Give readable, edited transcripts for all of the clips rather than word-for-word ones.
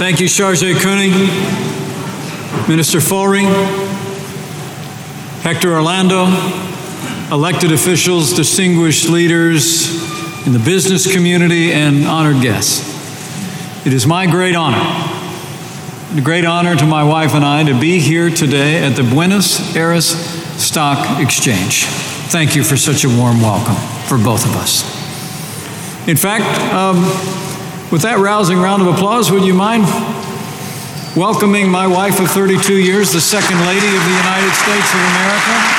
Thank you, Chargé Koenig, Minister Fulring, Hector Orlando, elected officials, distinguished leaders in the business community, and honored guests. It is my great honor, a great honor to my wife and I to be here today at the Buenos Aires Stock Exchange. Thank you for such a warm welcome for both of us. In fact, with that rousing round of applause, would you mind welcoming my wife of 32 years, the Second Lady of the United States of America?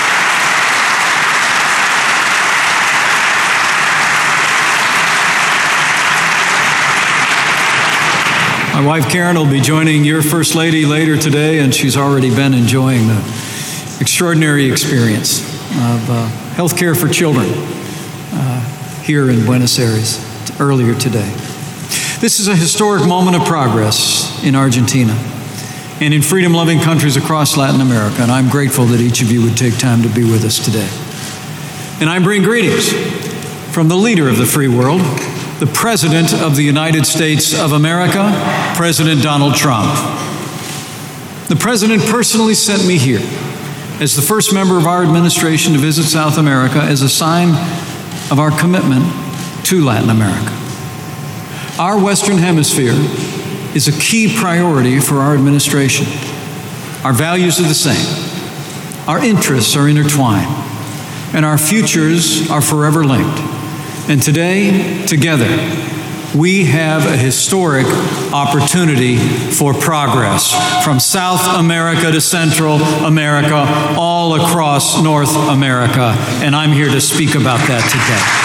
My wife Karen will be joining your First Lady later today, and she's already been enjoying the extraordinary experience of health care for children here in Buenos Aires earlier today. This is a historic moment of progress in Argentina and in freedom-loving countries across Latin America, and I'm grateful that each of you would take time to be with us today. And I bring greetings from the leader of the free world, the President of the United States of America, President Donald Trump. The President personally sent me here as the first member of our administration to visit South America as a sign of our commitment to Latin America. Our Western Hemisphere is a key priority for our administration. Our values are the same. Our interests are intertwined, and our futures are forever linked. And today, together, we have a historic opportunity for progress from South America to Central America, all across North America. And I'm here to speak about that today.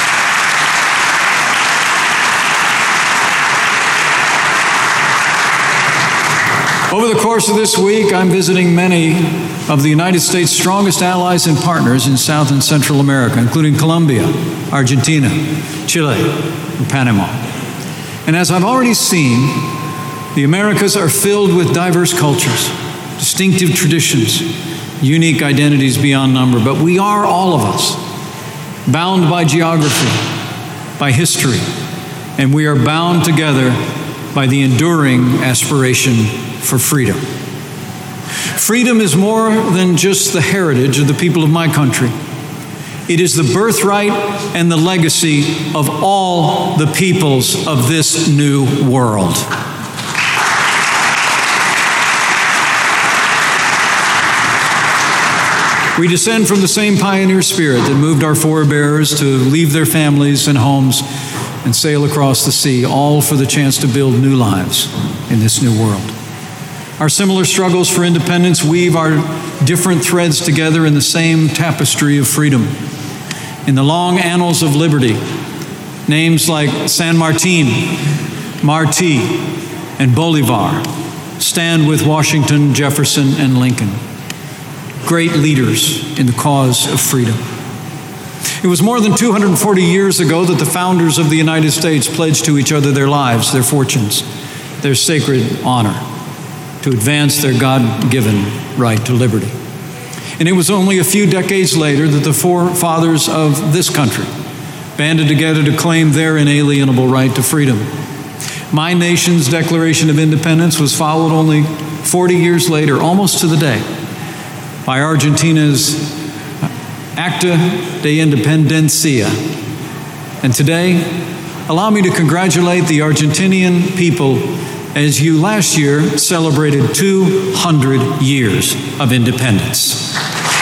Over the course of this week, I'm visiting many of the United States' strongest allies and partners in South and Central America, including Colombia, Argentina, Chile, and Panama. And as I've already seen, the Americas are filled with diverse cultures, distinctive traditions, unique identities beyond number. But we are, all of us, bound by geography, by history, and we are bound together by the enduring aspiration for freedom. Freedom is more than just the heritage of the people of my country. It is the birthright and the legacy of all the peoples of this new world. We descend from the same pioneer spirit that moved our forebears to leave their families and homes and sail across the sea, all for the chance to build new lives in this new world. Our similar struggles for independence weave our different threads together in the same tapestry of freedom. In the long annals of liberty, names like San Martin, Martí, and Bolivar stand with Washington, Jefferson, and Lincoln, great leaders in the cause of freedom. It was more than 240 years ago that the founders of the United States pledged to each other their lives, their fortunes, their sacred honor, to advance their God-given right to liberty. And it was only a few decades later that the forefathers of this country banded together to claim their inalienable right to freedom. My nation's Declaration of Independence was followed only 40 years later, almost to the day, by Argentina's Acta de Independencia. And today, allow me to congratulate the Argentinian people as you last year celebrated 200 years of independence.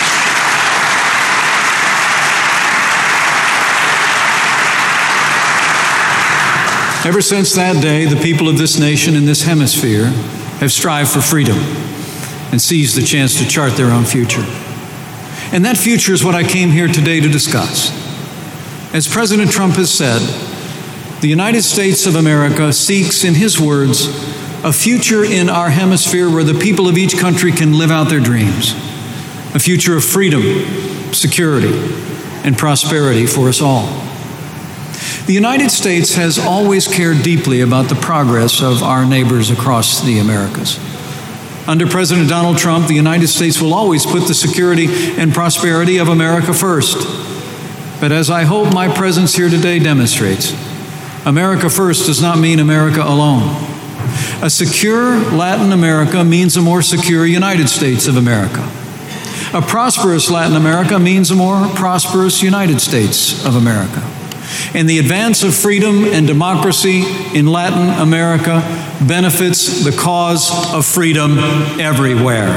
Ever since that day, the people of this nation and this hemisphere have strived for freedom and seized the chance to chart their own future. And that future is what I came here today to discuss. As President Trump has said, the United States of America seeks, in his words, a future in our hemisphere where the people of each country can live out their dreams, a future of freedom, security, and prosperity for us all. The United States has always cared deeply about the progress of our neighbors across the Americas. Under President Donald Trump, the United States will always put the security and prosperity of America first. But as I hope my presence here today demonstrates, America first does not mean America alone. A secure Latin America means a more secure United States of America. A prosperous Latin America means a more prosperous United States of America. And the advance of freedom and democracy in Latin America benefits the cause of freedom everywhere.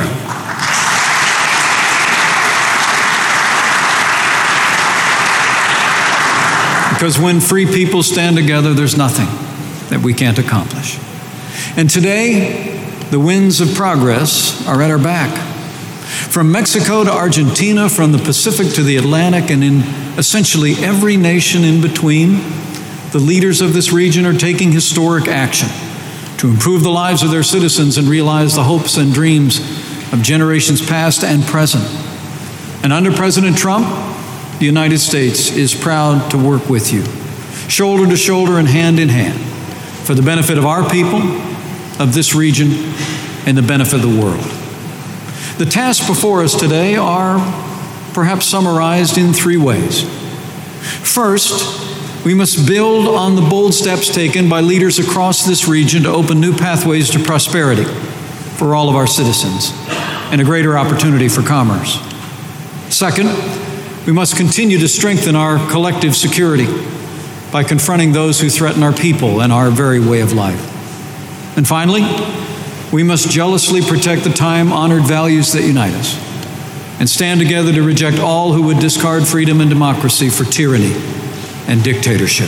Because when free people stand together, there's nothing that we can't accomplish. And today, the winds of progress are at our back. From Mexico to Argentina, from the Pacific to the Atlantic, and in essentially every nation in between, the leaders of this region are taking historic action to improve the lives of their citizens and realize the hopes and dreams of generations past and present. And under President Trump, the United States is proud to work with you, shoulder to shoulder and hand in hand, for the benefit of our people, of this region, and the benefit of the world. The tasks before us today are perhaps summarized in three ways. First, we must build on the bold steps taken by leaders across this region to open new pathways to prosperity for all of our citizens and a greater opportunity for commerce. Second, we must continue to strengthen our collective security by confronting those who threaten our people and our very way of life. And finally, we must jealously protect the time-honored values that unite us and stand together to reject all who would discard freedom and democracy for tyranny and dictatorship.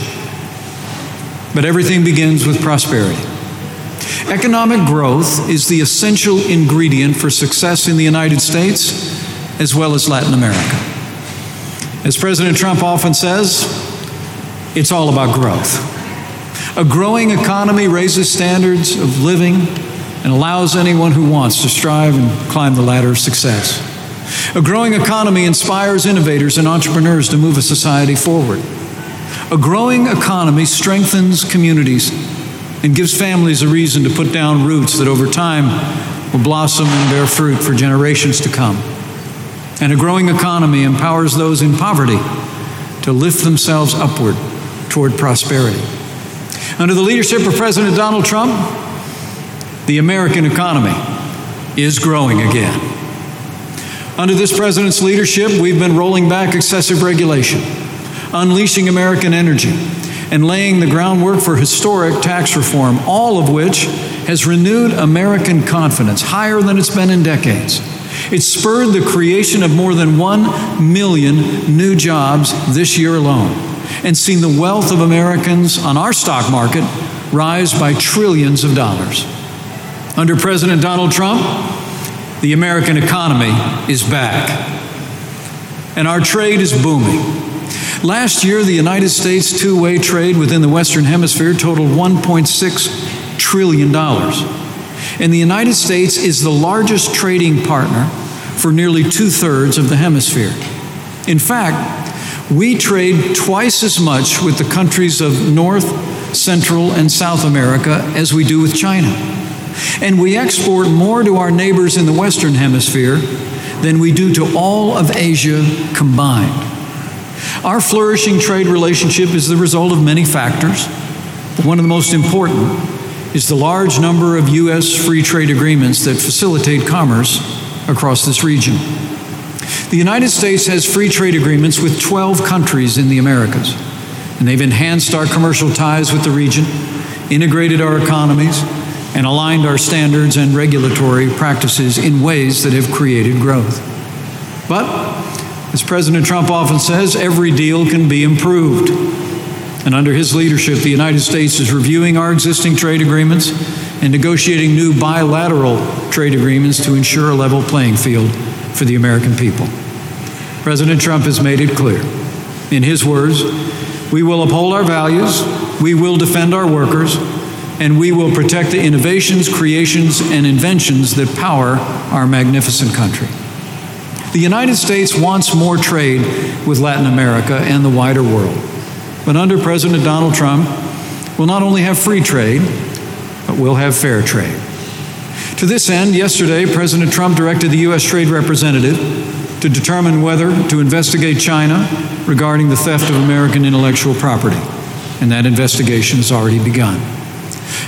But everything begins with prosperity. Economic growth is the essential ingredient for success in the United States as well as Latin America. As President Trump often says, it's all about growth. A growing economy raises standards of living and allows anyone who wants to strive and climb the ladder of success. A growing economy inspires innovators and entrepreneurs to move a society forward. A growing economy strengthens communities and gives families a reason to put down roots that over time will blossom and bear fruit for generations to come. And a growing economy empowers those in poverty to lift themselves upward toward prosperity. Under the leadership of President Donald Trump, the American economy is growing again. Under this president's leadership, we've been rolling back excessive regulation, unleashing American energy, and laying the groundwork for historic tax reform, all of which has renewed American confidence higher than it's been in decades. It's spurred the creation of more than 1 million new jobs this year alone, and seen the wealth of Americans on our stock market rise by trillions of dollars. Under President Donald Trump, the American economy is back, and our trade is booming. Last year, the United States two-way trade within the Western Hemisphere totaled $1.6 trillion. And the United States is the largest trading partner for nearly 2/3 of the hemisphere. In fact, we trade twice as much with the countries of North, Central, and South America as we do with China. And we export more to our neighbors in the Western Hemisphere than we do to all of Asia combined. Our flourishing trade relationship is the result of many factors, but one of the most important is the large number of U.S. free trade agreements that facilitate commerce across this region. The United States has free trade agreements with 12 countries in the Americas, and they've enhanced our commercial ties with the region, integrated our economies, and aligned our standards and regulatory practices in ways that have created growth. But, as President Trump often says, every deal can be improved. And under his leadership, the United States is reviewing our existing trade agreements and negotiating new bilateral trade agreements to ensure a level playing field for the American people. President Trump has made it clear. In his words, we will uphold our values, we will defend our workers, and we will protect the innovations, creations, and inventions that power our magnificent country. The United States wants more trade with Latin America and the wider world. But under President Donald Trump, we'll not only have free trade, but we'll have fair trade. To this end, yesterday, President Trump directed the U.S. Trade Representative to determine whether to investigate China regarding the theft of American intellectual property. And that investigation has already begun.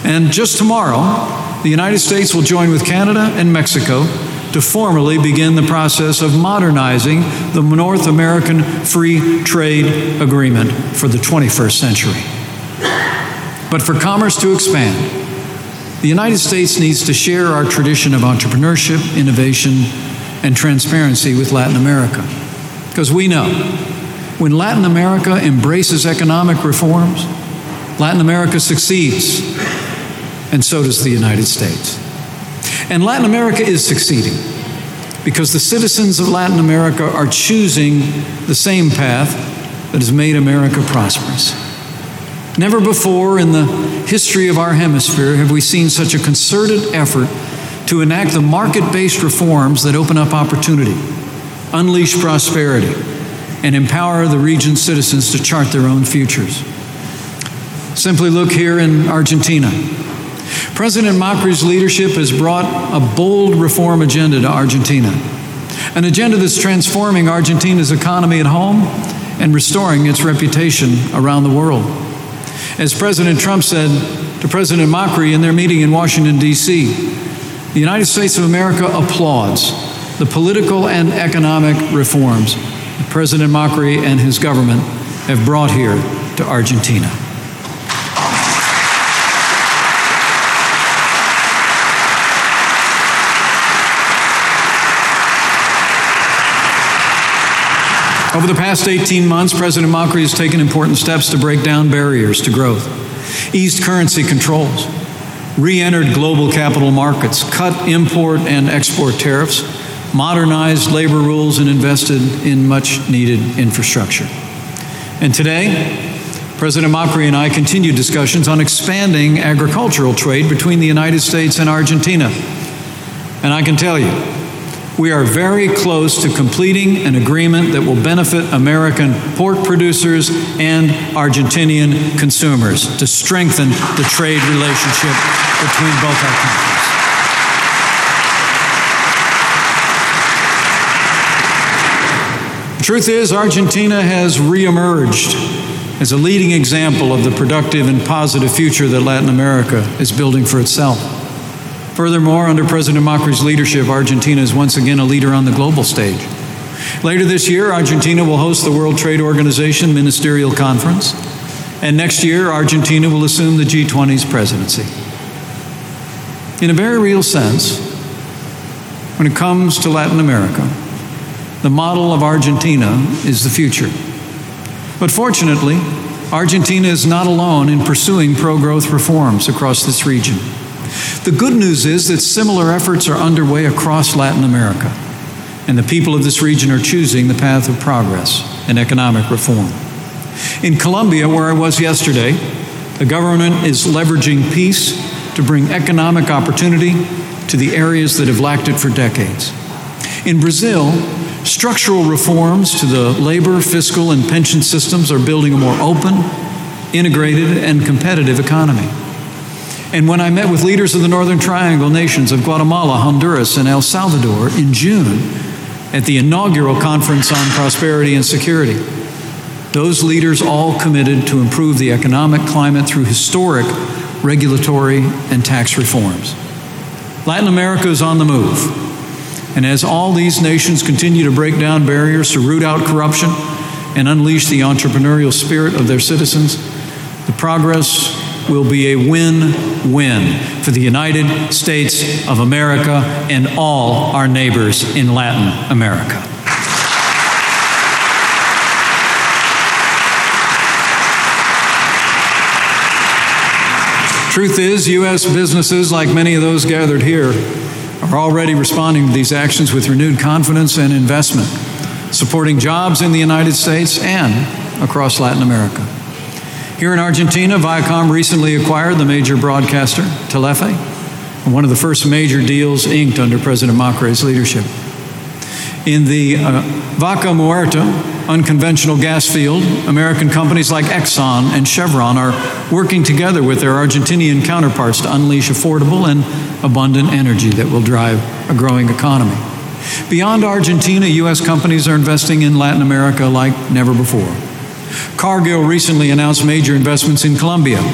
And just tomorrow, the United States will join with Canada and Mexico to formally begin the process of modernizing the North American Free Trade Agreement for the 21st century. But for commerce to expand, the United States needs to share our tradition of entrepreneurship, innovation, and transparency with Latin America. Because we know, when Latin America embraces economic reforms, Latin America succeeds, and so does the United States. And Latin America is succeeding because the citizens of Latin America are choosing the same path that has made America prosperous. Never before in the history of our hemisphere have we seen such a concerted effort to enact the market-based reforms that open up opportunity, unleash prosperity, and empower the region's citizens to chart their own futures. Simply look here in Argentina. President Macri's leadership has brought a bold reform agenda to Argentina, an agenda that's transforming Argentina's economy at home and restoring its reputation around the world. As President Trump said to President Macri in their meeting in Washington, D.C., the United States of America applauds the political and economic reforms that President Macri and his government have brought here to Argentina. Over the past 18 months, President Macri has taken important steps to break down barriers to growth, eased currency controls, re-entered global capital markets, cut import and export tariffs, modernized labor rules, and invested in much-needed infrastructure. And today, President Macri and I continue discussions on expanding agricultural trade between the United States and Argentina. And I can tell you, we are very close to completing an agreement that will benefit American pork producers and Argentinian consumers to strengthen the trade relationship between both our countries. The truth is, Argentina has reemerged as a leading example of the productive and positive future that Latin America is building for itself. Furthermore, under President Macri's leadership, Argentina is once again a leader on the global stage. Later this year, Argentina will host the World Trade Organization Ministerial Conference, and next year, Argentina will assume the G20's presidency. In a very real sense, when it comes to Latin America, the model of Argentina is the future. But fortunately, Argentina is not alone in pursuing pro-growth reforms across this region. The good news is that similar efforts are underway across Latin America, and the people of this region are choosing the path of progress and economic reform. In Colombia, where I was yesterday, the government is leveraging peace to bring economic opportunity to the areas that have lacked it for decades. In Brazil, structural reforms to the labor, fiscal, and pension systems are building a more open, integrated, and competitive economy. And when I met with leaders of the Northern Triangle nations of Guatemala, Honduras, and El Salvador in June at the inaugural Conference on Prosperity and Security, those leaders all committed to improve the economic climate through historic regulatory and tax reforms. Latin America is on the move. And as all these nations continue to break down barriers to root out corruption and unleash the entrepreneurial spirit of their citizens, the progress will be a win-win for the United States of America and all our neighbors in Latin America. Truth is, U.S. businesses, like many of those gathered here, are already responding to these actions with renewed confidence and investment, supporting jobs in the United States and across Latin America. Here in Argentina, Viacom recently acquired the major broadcaster, Telefe, one of the first major deals inked under President Macri's leadership. In the Vaca Muerta unconventional gas field, American companies like Exxon and Chevron are working together with their Argentinian counterparts to unleash affordable and abundant energy that will drive a growing economy. Beyond Argentina, U.S. companies are investing in Latin America like never before. Cargill recently announced major investments in Colombia,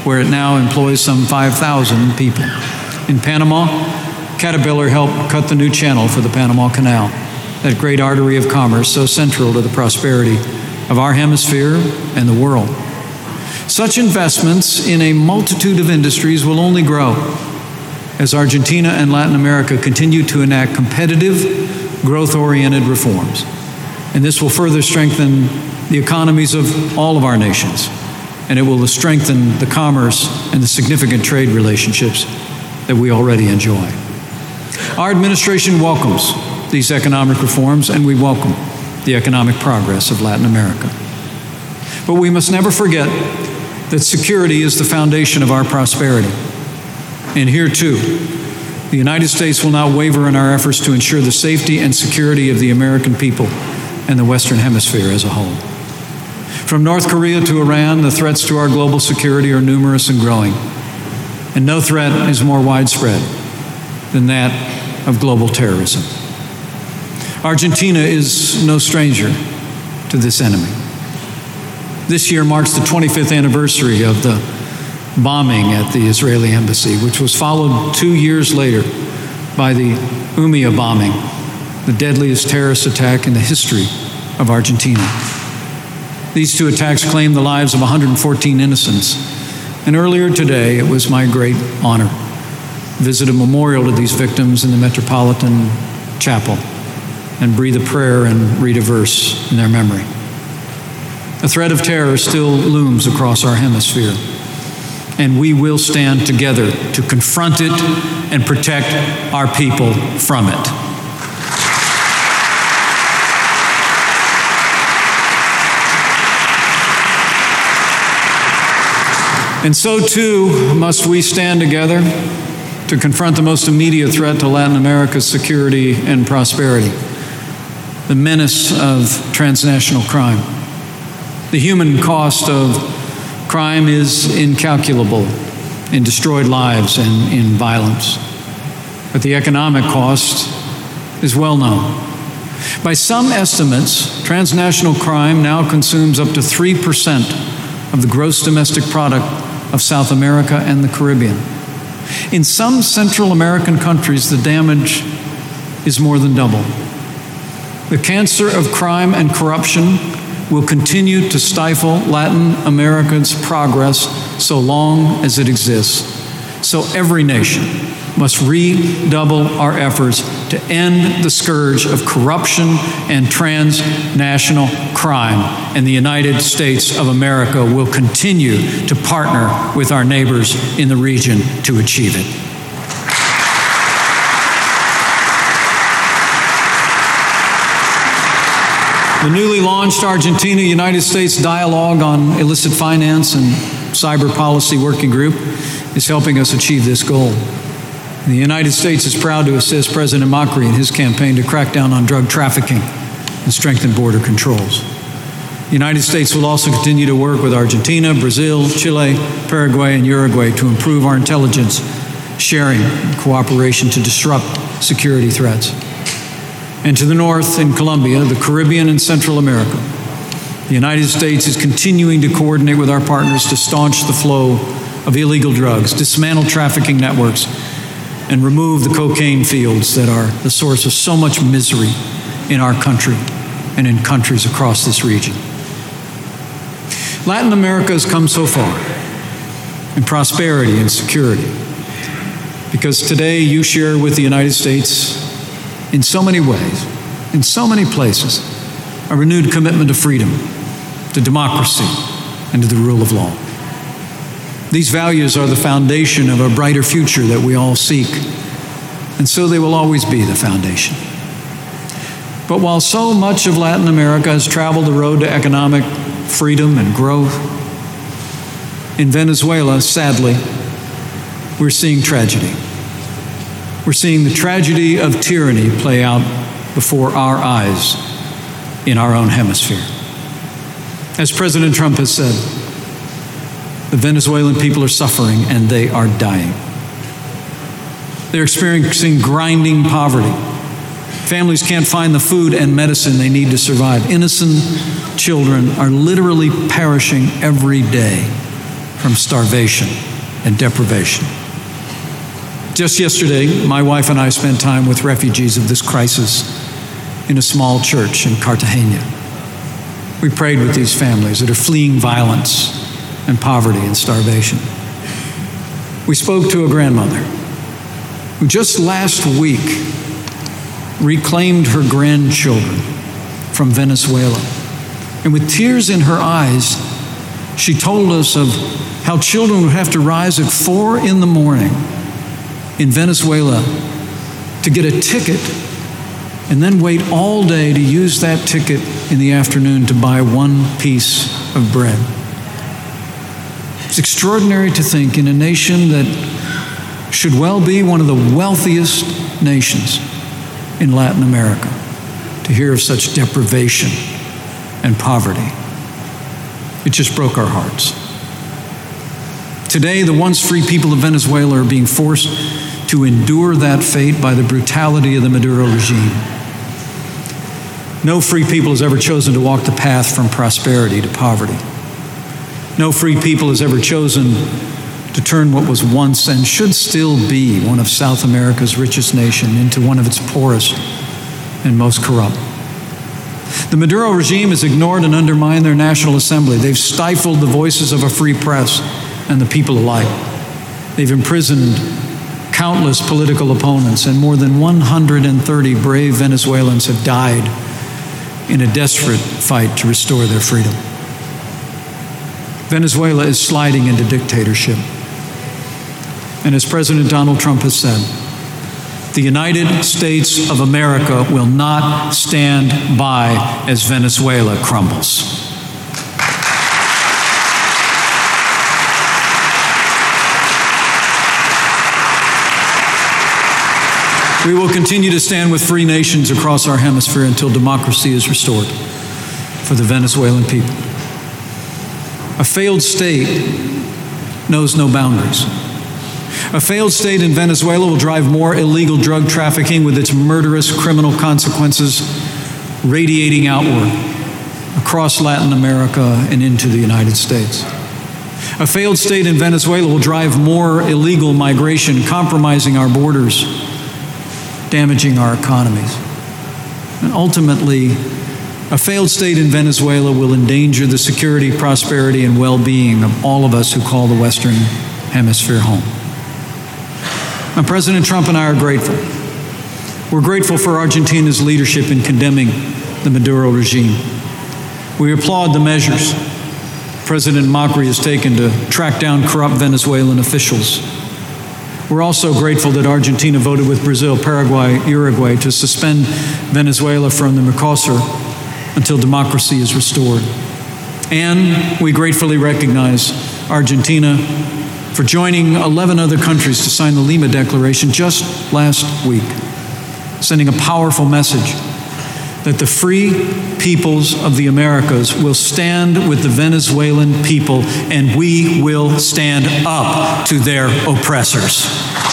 where it now employs some 5,000 people. In Panama, Caterpillar helped cut the new channel for the Panama Canal, that great artery of commerce so central to the prosperity of our hemisphere and the world. Such investments in a multitude of industries will only grow as Argentina and Latin America continue to enact competitive, growth-oriented reforms. And this will further strengthen the economies of all of our nations, and it will strengthen the commerce and the significant trade relationships that we already enjoy. Our administration welcomes these economic reforms, and we welcome the economic progress of Latin America. But we must never forget that security is the foundation of our prosperity. And here, too, the United States will not waver in our efforts to ensure the safety and security of the American people and the Western Hemisphere as a whole. From North Korea to Iran, the threats to our global security are numerous and growing. And no threat is more widespread than that of global terrorism. Argentina is no stranger to this enemy. This year marks the 25th anniversary of the bombing at the Israeli embassy, which was followed 2 years later by the Umia bombing, the deadliest terrorist attack in the history of Argentina. These two attacks claimed the lives of 114 innocents, and earlier today it was my great honor to visit a memorial to these victims in the Metropolitan Chapel and breathe a prayer and read a verse in their memory. The threat of terror still looms across our hemisphere, and we will stand together to confront it and protect our people from it. And so too must we stand together to confront the most immediate threat to Latin America's security and prosperity, the menace of transnational crime. The human cost of crime is incalculable in destroyed lives and in violence. But the economic cost is well known. By some estimates, transnational crime now consumes up to 3% of the gross domestic product of South America and the Caribbean. In some Central American countries, the damage is more than double. The cancer of crime and corruption will continue to stifle Latin America's progress so long as it exists. So every nation must redouble our efforts to end the scourge of corruption and transnational crime. And the United States of America will continue to partner with our neighbors in the region to achieve it. The newly launched Argentina-United States Dialogue on Illicit Finance and Cyber Policy Working Group is helping us achieve this goal. The United States is proud to assist President Macri in his campaign to crack down on drug trafficking and strengthen border controls. The United States will also continue to work with Argentina, Brazil, Chile, Paraguay, and Uruguay to improve our intelligence sharing and cooperation to disrupt security threats. And to the north, in Colombia, the Caribbean, and Central America, the United States is continuing to coordinate with our partners to staunch the flow of illegal drugs, dismantle trafficking networks, and remove the cocaine fields that are the source of so much misery in our country and in countries across this region. Latin America has come so far in prosperity and security because today you share with the United States in so many ways, in so many places, a renewed commitment to freedom, to democracy, and to the rule of law. These values are the foundation of a brighter future that we all seek, and so they will always be the foundation. But while so much of Latin America has traveled the road to economic freedom and growth, in Venezuela, sadly, we're seeing tragedy. We're seeing the tragedy of tyranny play out before our eyes in our own hemisphere. As President Trump has said, the Venezuelan people are suffering and they are dying. They're experiencing grinding poverty. Families can't find the food and medicine they need to survive. Innocent children are literally perishing every day from starvation and deprivation. Just yesterday, my wife and I spent time with refugees of this crisis in a small church in Cartagena. We prayed with these families that are fleeing violence and poverty and starvation. We spoke to a grandmother who just last week reclaimed her grandchildren from Venezuela. And with tears in her eyes, she told us of how children would have to rise at 4 a.m. in Venezuela to get a ticket and then wait all day to use that ticket in the afternoon to buy one piece of bread. It's extraordinary to think in a nation that should well be one of the wealthiest nations in Latin America to hear of such deprivation and poverty. It just broke our hearts. Today, the once free people of Venezuela are being forced to endure that fate by the brutality of the Maduro regime. No free people has ever chosen to walk the path from prosperity to poverty. No free people has ever chosen to turn what was once and should still be one of South America's richest nation into one of its poorest and most corrupt. The Maduro regime has ignored and undermined their National Assembly. They've stifled the voices of a free press and the people alike. They've imprisoned countless political opponents, and more than 130 brave Venezuelans have died in a desperate fight to restore their freedom. Venezuela is sliding into dictatorship. And as President Donald Trump has said, the United States of America will not stand by as Venezuela crumbles. We will continue to stand with free nations across our hemisphere until democracy is restored for the Venezuelan people. A failed state knows no boundaries. A failed state in Venezuela will drive more illegal drug trafficking with its murderous criminal consequences radiating outward across Latin America and into the United States. A failed state in Venezuela will drive more illegal migration, compromising our borders, damaging our economies. And ultimately, a failed state in Venezuela will endanger the security, prosperity, and well-being of all of us who call the Western Hemisphere home. And President Trump and I are grateful. We're grateful for Argentina's leadership in condemning the Maduro regime. We applaud the measures President Macri has taken to track down corrupt Venezuelan officials. We're also grateful that Argentina voted with Brazil, Paraguay, Uruguay to suspend Venezuela from the Mercosur until democracy is restored. And we gratefully recognize Argentina for joining 11 other countries to sign the Lima Declaration just last week, sending a powerful message that the free peoples of the Americas will stand with the Venezuelan people, and we will stand up to their oppressors.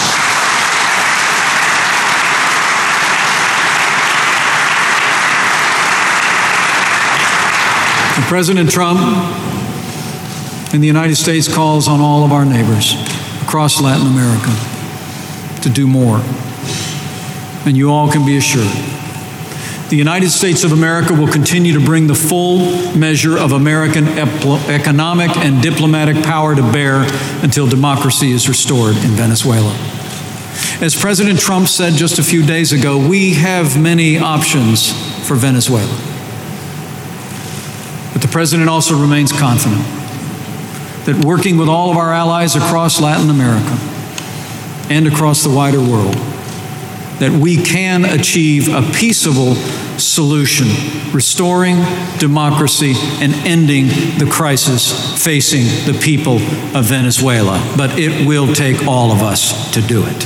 And President Trump in the United States calls on all of our neighbors across Latin America to do more. And you all can be assured the United States of America will continue to bring the full measure of American economic and diplomatic power to bear until democracy is restored in Venezuela. As President Trump said just a few days ago, we have many options for Venezuela. But the President also remains confident that working with all of our allies across Latin America and across the wider world, that we can achieve a peaceable solution, restoring democracy and ending the crisis facing the people of Venezuela. But it will take all of us to do it.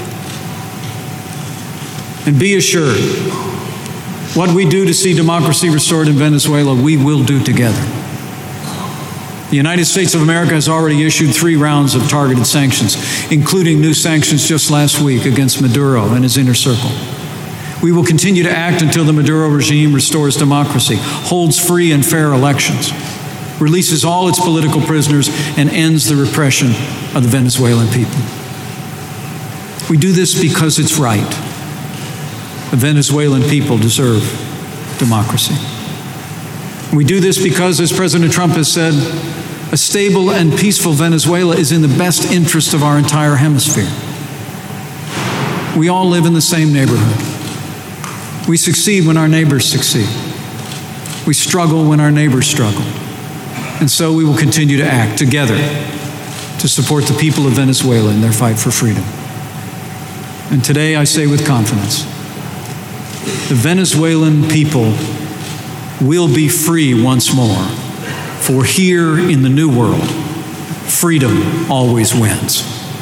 And be assured, what we do to see democracy restored in Venezuela, we will do together. The United States of America has already issued 3 rounds of targeted sanctions, including new sanctions just last week against Maduro and his inner circle. We will continue to act until the Maduro regime restores democracy, holds free and fair elections, releases all its political prisoners, and ends the repression of the Venezuelan people. We do this because it's right. The Venezuelan people deserve democracy. We do this because, as President Trump has said, a stable and peaceful Venezuela is in the best interest of our entire hemisphere. We all live in the same neighborhood. We succeed when our neighbors succeed. We struggle when our neighbors struggle. And so we will continue to act together to support the people of Venezuela in their fight for freedom. And today I say with confidence, the Venezuelan people will be free once more, for here in the new world, freedom always wins.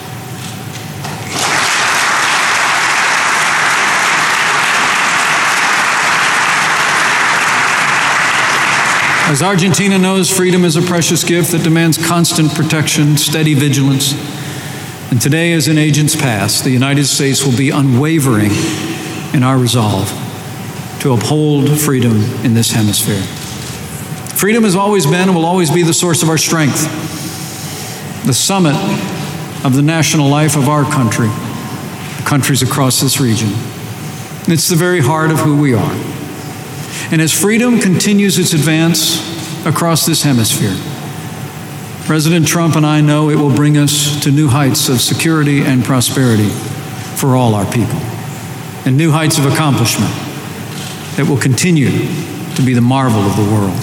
As Argentina knows, freedom is a precious gift that demands constant protection, steady vigilance. And today, as in ages past, the United States will be unwavering in our resolve to uphold freedom in this hemisphere. Freedom has always been and will always be the source of our strength, the summit of the national life of our country, the countries across this region. It's the very heart of who we are. And as freedom continues its advance across this hemisphere, President Trump and I know it will bring us to new heights of security and prosperity for all our people, and new heights of accomplishment that will continue to be the marvel of the world.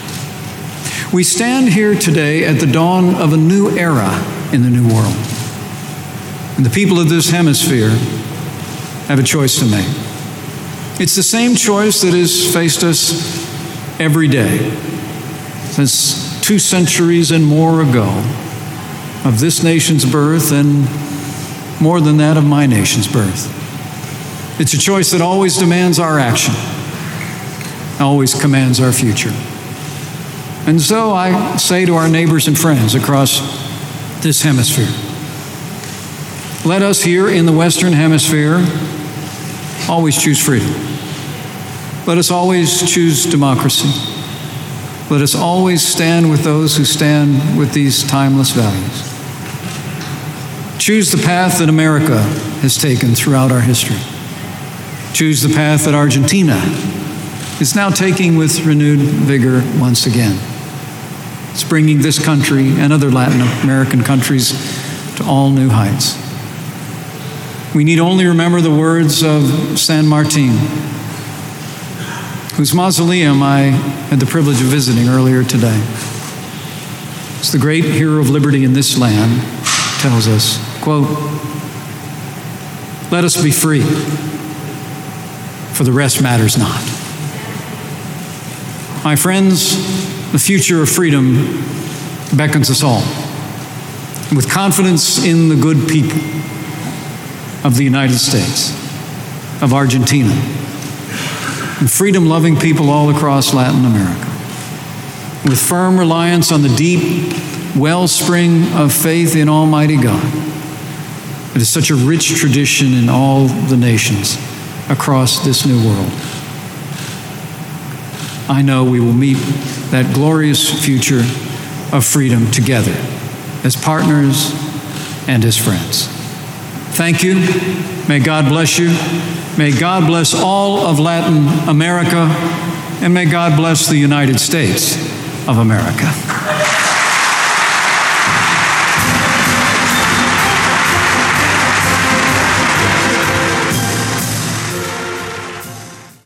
We stand here today at the dawn of a new era in the new world. And the people of this hemisphere have a choice to make. It's the same choice that has faced us every day since 2 centuries and more ago of this nation's birth, and more than that, of my nation's birth. It's a choice that always demands our action, always commands our future. And so I say to our neighbors and friends across this hemisphere, let us here in the Western Hemisphere always choose freedom. Let us always choose democracy. Let us always stand with those who stand with these timeless values. Choose the path that America has taken throughout our history. Choose the path that Argentina is now taking with renewed vigor once again. It's bringing this country and other Latin American countries to all new heights. We need only remember the words of San Martin, whose mausoleum I had the privilege of visiting earlier today. It's the great hero of liberty in this land, tells us, quote, "Let us be free, for the rest matters not." My friends, the future of freedom beckons us all, with confidence in the good people of the United States, of Argentina, and freedom-loving people all across Latin America, with firm reliance on the deep wellspring of faith in Almighty God. It is such a rich tradition in all the nations across this new world. I know we will meet that glorious future of freedom together as partners and as friends. Thank you. May God bless you. May God bless all of Latin America, and may God bless the United States of America.